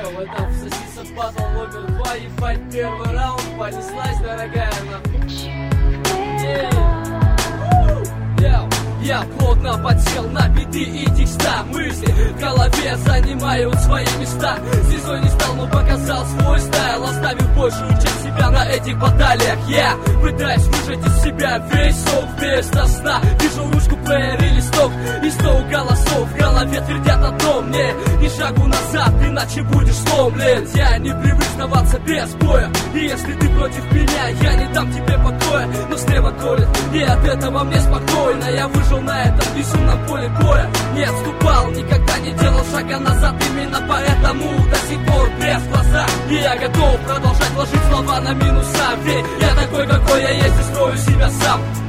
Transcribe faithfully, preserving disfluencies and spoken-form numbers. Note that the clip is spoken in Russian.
Йоу, это Сосиса батл номер два, ебать, первый раунд, понеслась, дорогая, нахуй. Йоу. Я плотно подсел на биты и текста. Мысли в голове занимают свои места. Звездой не стал, но показал свой стайл, оставив большую часть себя на этих баталиях. Я пытаюсь выжать из себя весь сок вместо сна. Вижу ручку, плеер и листок, и сто голосов в голове твердят одно мне: ни шагу назад, иначе будешь сломлен. Я не привык сдаваться без боя, и если ты против меня, я не дам тебе покоя. Но слева колет, и от этого мне спокойно. Я выжил на этом безумном поле боя, не отступал, никогда не делал шага назад. Именно поэтому до сих пор блеск в глазах, и я готов продолжать ложить слова на минуса. Ведь я такой, какой я есть, и строю себя сам.